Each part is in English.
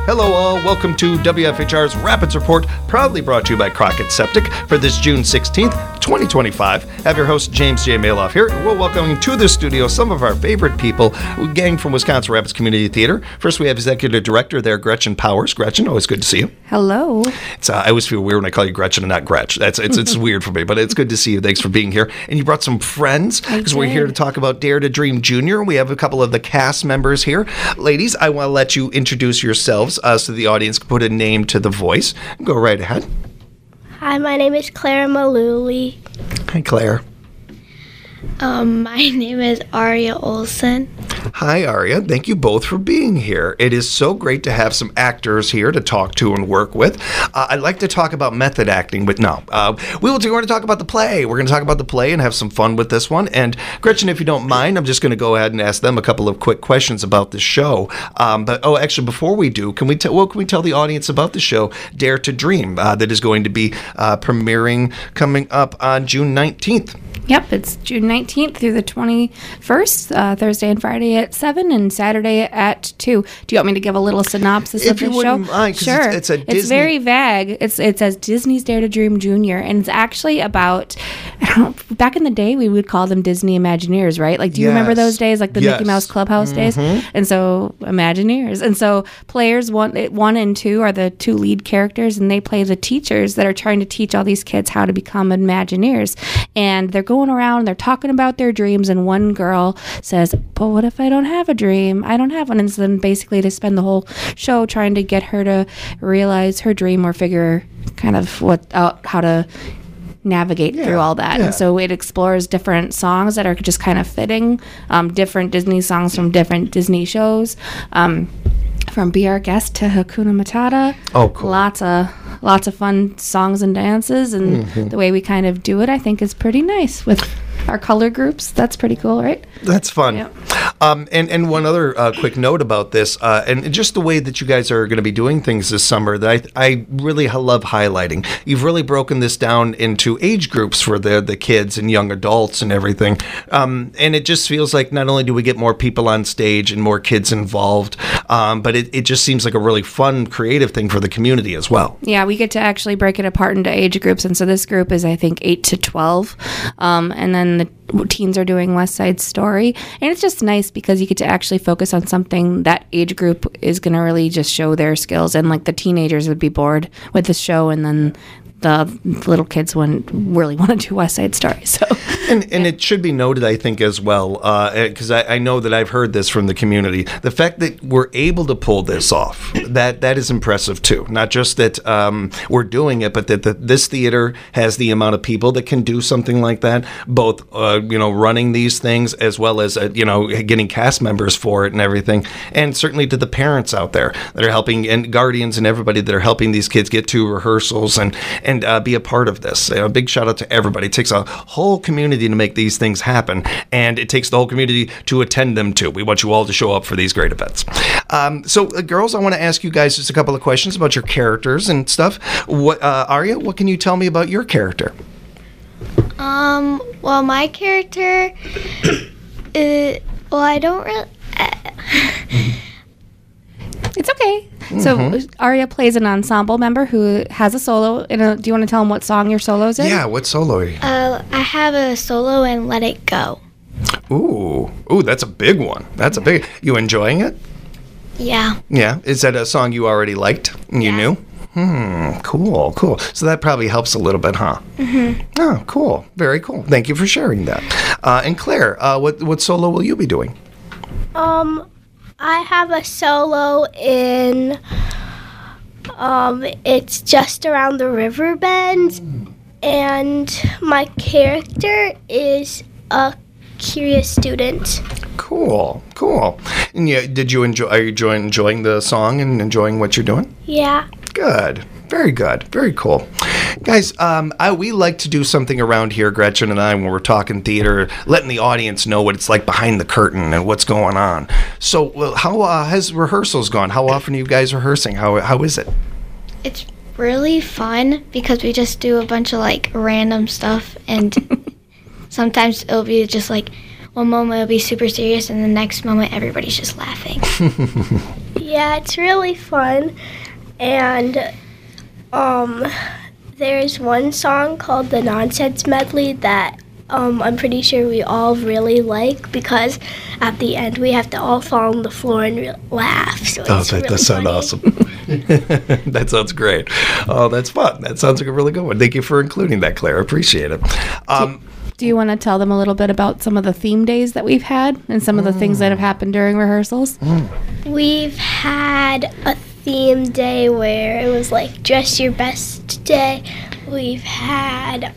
Hello all, welcome to WFHR's Rapids Report, proudly brought to you by Crockett Septic for this June 16th, 2025. I have your host, James J. Maloff here, and we're welcoming to the studio some of our favorite people, gang from Wisconsin Rapids Community Theater. First, we have Executive Director there, Gretchen Powers. Gretchen, always good to see you. Hello. I always feel weird when I call you Gretchen and not Gretch. It's weird for me, but it's good to see you. Thanks for being here. And you brought some friends, because we're here to talk about Dare to Dream Junior. We have a couple of the cast members here. Ladies, I want to let you introduce yourselves so the audience can put a name to the voice. Go right ahead. Hi, my name is Clara Maluli. Hi, Claire. My name is Aria Olson. Hi, Aria. Thank you both for being here. It is so great to have some actors here to talk to and work with. I'd like to talk about method acting, but no. We're going to talk about the play. We're going to talk about the play and have some fun with this one. And Gretchen, if you don't mind, I'm just going to go ahead and ask them a couple of quick questions about the show. Actually, before we do, what can we tell the audience about the show, Dare to Dream, that is going to be premiering coming up on June 19th? Yep, it's June 19th through the 21st, Thursday and Friday at 7 and Saturday at 2. Do you want me to give a little synopsis of the show? If you wouldn't mind, sure. It's a Disney... It's very vague. It says Disney's Dare to Dream Junior, and it's actually about, I don't know, back in the day we would call them Disney Imagineers, right? Like, do you remember those days, like the Mickey Mouse Clubhouse days? And so, Imagineers. And so, players 1 and 2 are the two lead characters, and they play the teachers that are trying to teach all these kids how to become Imagineers. And they're going around and they're talking about their dreams, and one girl says, but what if I don't have a dream? I don't have one. And so then basically they spend the whole show trying to get her to realize her dream or figure kind of how to navigate through all that. And so it explores different songs that are just kind of fitting, different Disney songs from different Disney shows, from Be Our Guest to Hakuna Matata. Oh, cool. Lots of fun songs and dances, and the way we kind of do it, I think, is pretty nice with our color groups. That's pretty cool, right? That's fun. Yep. And one other quick note about this, and just the way that you guys are going to be doing things this summer that I really love highlighting. You've really broken this down into age groups for the kids and young adults and everything. And it just feels like not only do we get more people on stage and more kids involved, but it just seems like a really fun, creative thing for the community as well. Yeah, we get to actually break it apart into age groups. And so this group is, I think, 8 to 12. And then the teens are doing West Side Story. And it's just nice because you get to actually focus on something that age group is going to really just show their skills. And like the teenagers would be bored with the show, and then the little kids wouldn't really want to do West Side Story. So, and it should be noted, I think, as well, because I know that I've heard this from the community. The fact that we're able to pull this off, that is impressive too. Not just that we're doing it, but that this theater has the amount of people that can do something like that, both running these things as well as getting cast members for it and everything, and certainly to the parents out there that are helping, and guardians and everybody that are helping these kids get to rehearsals and be a part of this. A big shout out to everybody. It takes a whole community to make these things happen, and it takes the whole community to attend them too. We want you all to show up for these great events. So, girls, I want to ask you guys just a couple of questions about your characters and stuff. Aria, what can you tell me about your character? Well, my character I don't really... It's okay. So Aria plays an ensemble member who has a solo. Do you want to tell them what song your solo's in? Yeah, what solo are you? I have a solo in Let It Go. Ooh, that's a big one. That's a big... You enjoying it? Yeah. Yeah? Is that a song you already liked and you knew? Cool. So that probably helps a little bit, huh? Oh, cool. Very cool. Thank you for sharing that. And Claire, what solo will you be doing? I have a solo in, it's Just Around the River Bend, and my character is a curious student. Cool. And are you enjoying the song and enjoying what you're doing? Yeah. Good. Very good. Very cool. Guys, we like to do something around here, Gretchen and I, when we're talking theater, letting the audience know what it's like behind the curtain and what's going on. So how has rehearsals gone? How often are you guys rehearsing? How is it? It's really fun because we just do a bunch of, random stuff, and sometimes it'll be just, one moment it'll be super serious, and the next moment everybody's just laughing. Yeah, it's really fun. And there's one song called the Nonsense Medley that I'm pretty sure we all really like, because at the end we have to all fall on the floor and laugh. So that does sound awesome. That sounds great. Oh, that's fun. That sounds like a really good one. Thank you for including that, Claire. I appreciate it. Do you want to tell them a little bit about some of the theme days that we've had and some of the things that have happened during rehearsals? We've had a theme day where it was like dress your best day. We've had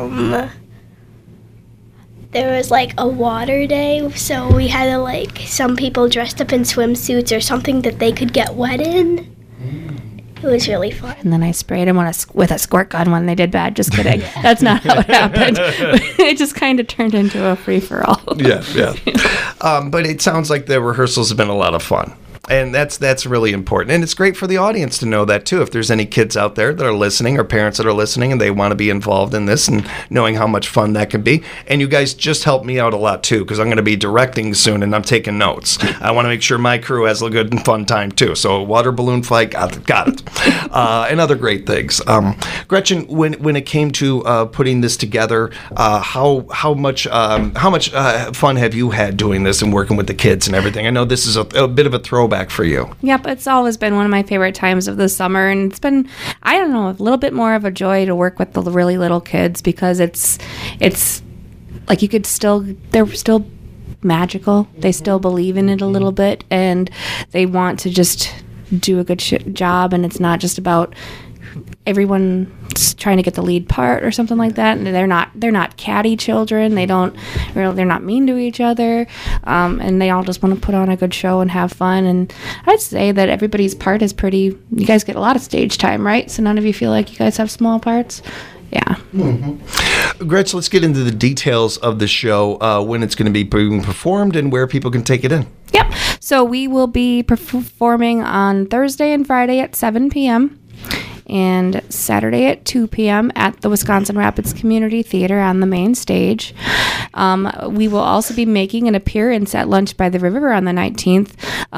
there was like a water day, so we had to like some people dressed up in swimsuits or something that they could get wet in. It was really fun. And then I sprayed them with a squirt gun when they did bad. Just kidding. That's not how it happened. It just kind of turned into a free-for-all. Yeah. But it sounds like the rehearsals have been a lot of fun. And that's really important. And it's great for the audience to know that, too. If there's any kids out there that are listening or parents that are listening and they want to be involved in this and knowing how much fun that can be. And you guys just helped me out a lot, too, because I'm going to be directing soon and I'm taking notes. I want to make sure my crew has a good and fun time, too. So water balloon fight, got it. And other great things. Gretchen, when it came to putting this together, how much fun have you had doing this and working with the kids and everything? I know this is a bit of a throwback for you. Yep, it's always been one of my favorite times of the summer, and it's been, I don't know, a little bit more of a joy to work with the really little kids, because it's like they're still magical. They still believe in it a little bit, and they want to just do a good job, and it's not just about everyone's trying to get the lead part or something like that. And they're not catty children. They're not mean to each other, and they all just want to put on a good show and have fun. And I'd say that everybody's part is pretty. You guys get a lot of stage time, right? So none of you feel like you guys have small parts. Yeah. Mm-hmm. Gretchen, let's get into the details of the show, when it's going to be being performed and where people can take it in. Yep. So we will be performing on Thursday and Friday at 7 p.m. and Saturday at 2 p.m. at the Wisconsin Rapids Community Theater on the main stage. We will also be making an appearance at Lunch by the River on the 19th.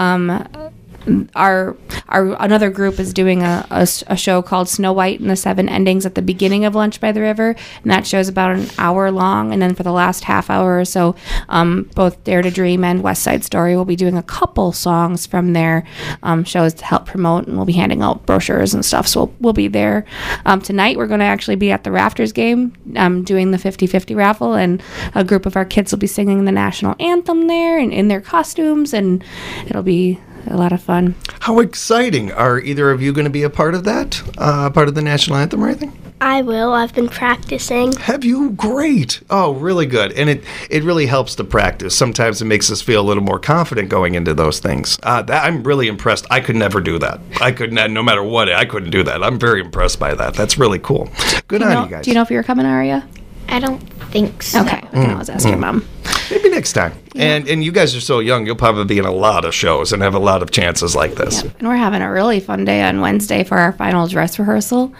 Our another group is doing a show called Snow White and the Seven Endings at the beginning of Lunch by the River, and that show's about an hour long. And then for the last half hour or so, both Dare to Dream and West Side Story will be doing a couple songs from their shows to help promote, and we'll be handing out brochures and stuff. So we'll be there. Tonight we're going to actually be at the Rafters game doing the 50-50 raffle, and a group of our kids will be singing the national anthem there and in their costumes, and it'll be a lot of fun. How exciting. Are either of you going to be a part of that? Part of the national anthem or anything? I will. I've been practicing. Have you? Great. Oh, really good. And it really helps to practice. Sometimes it makes us feel a little more confident going into those things. I'm really impressed. I could never do that. I could not, no matter what, I couldn't do that. I'm very impressed by that. That's really cool. Good on you guys. Do you know if you're coming, Aria? I don't think so. Okay. I can always ask your mom. Maybe next time. Yeah. And you guys are so young, you'll probably be in a lot of shows and have a lot of chances like this. Yep. And we're having a really fun day on Wednesday for our final dress rehearsal.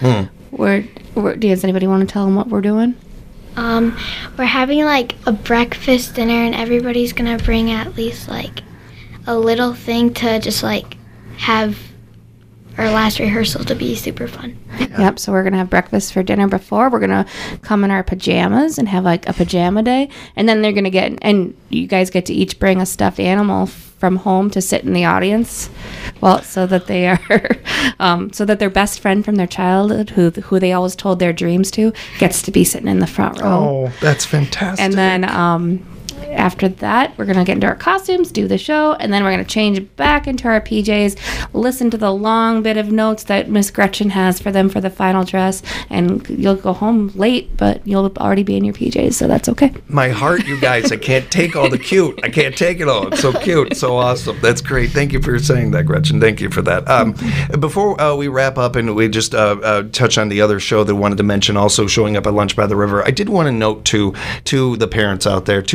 Does anybody want to tell them what we're doing? We're having like a breakfast dinner, and everybody's going to bring at least like a little thing to just like have our last rehearsal to be super fun. Yep, so we're going to have breakfast for dinner before. We're going to come in our pajamas and have like a pajama day. And then they're going to get, and you guys get to each bring a stuffed animal from home to sit in the audience. Well, so that they are, so that their best friend from their childhood, who they always told their dreams to, gets to be sitting in the front row. Oh, that's fantastic. And then, after that, we're going to get into our costumes, do the show, and then we're going to change back into our PJs, listen to the long bit of notes that Miss Gretchen has for them for the final dress, and you'll go home late, but you'll already be in your PJs, so that's okay. My heart, you guys, I can't take all the cute. I can't take it all. It's so cute, so awesome. That's great. Thank you for saying that, Gretchen. Thank you for that. Before we wrap up and we just touch on the other show that I wanted to mention, also showing up at Lunch by the River, I did want to note to the parents out there, to kids out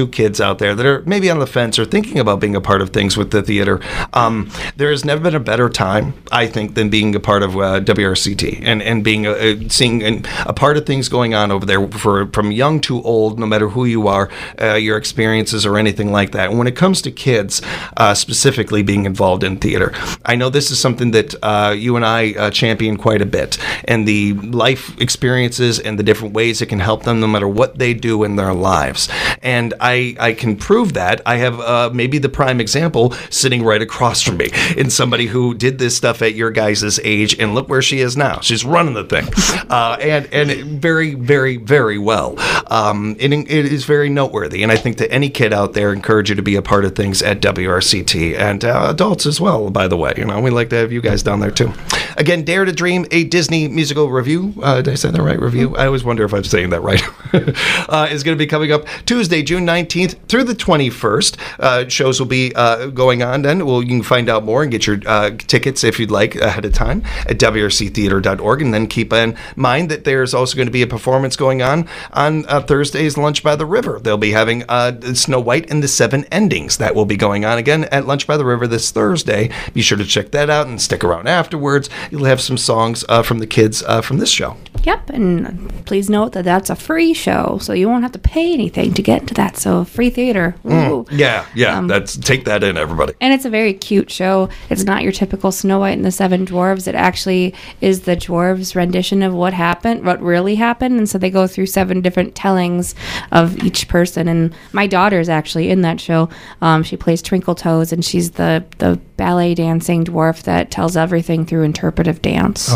out there that are maybe on the fence or thinking about being a part of things with the theater, there has never been a better time, I think, than being a part of WRCT and being seeing a part of things going on over there from young to old, no matter who you are, your experiences or anything like that. And when it comes to kids, specifically being involved in theater, I know this is something that you and I champion quite a bit, and the life experiences and the different ways it can help them no matter what they do in their lives. And I can prove that. I have maybe the prime example sitting right across from me in somebody who did this stuff at your guys' age, and look where she is now. She's running the thing, and very, very, very well. It is very noteworthy, and I think that any kid out there, encourage you to be a part of things at WRCT, and adults as well, by the way. We like to have you guys down there too. Again, Dare to Dream, a Disney musical review. Did I say that right? Review? I always wonder if I'm saying that right. Is going to be coming up Tuesday, June 19th through the 21st. Shows will be going on then. You can find out more and get your tickets if you'd like ahead of time at WRCtheater.org. And then keep in mind that there's also going to be a performance going on Thursday's Lunch by the River. They'll be having Snow White and the Seven Endings. That will be going on again at Lunch by the River this Thursday. Be sure to check that out and stick around afterwards. You'll have some songs from the kids from this show. Yep, and please note that that's a free show, so you won't have to pay anything to get into that. So free theater. Yeah. That's take that in, everybody. And it's a very cute show. It's not your typical Snow White and the Seven Dwarves. It actually is the dwarves' rendition of what really happened. And so they go through 7 different tellings of each person. And my daughter's actually in that show. She plays Twinkle Toes, and she's the ballet dancing dwarf that tells everything through interpretive dance.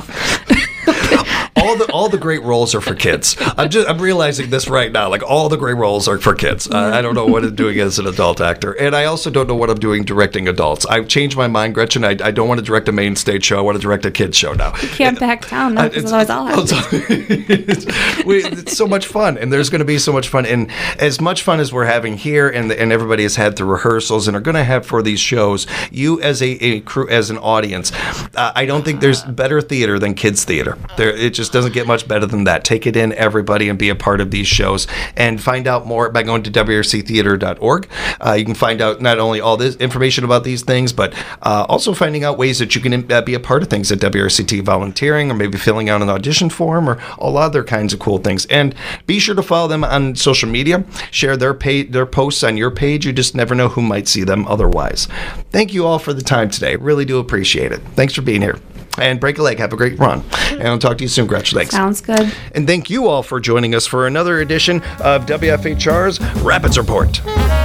All the great roles are for kids. I'm realizing this right now. Like, all the great roles are for kids. I don't know what I'm doing as an adult actor, and I also don't know what I'm doing directing adults. I've changed my mind, Gretchen. I don't want to direct a main stage show. I want to direct a kids show now. You can't back down. It's always all it's so much fun, and there's going to be so much fun, and as much fun as we're having here, and everybody has had through rehearsals and are going to have for these shows. You as a crew, as an audience, I don't think there's better theater than kids theater. It just doesn't get much better than that. Take it in, everybody, and be a part of these shows. And find out more by going to WRCtheater.org. You can find out not only all this information about these things, but also finding out ways that you can be a part of things at WRCT, volunteering, or maybe filling out an audition form, or all other kinds of cool things. And be sure to follow them on social media. Share their posts on your page. You just never know who might see them otherwise. Thank you all for the time today. Really do appreciate it. Thanks for being here. And break a leg. Have a great run. And I'll talk to you soon, Gretchen. Thanks. Sounds good. And thank you all for joining us for another edition of WFHR's Rapids Report.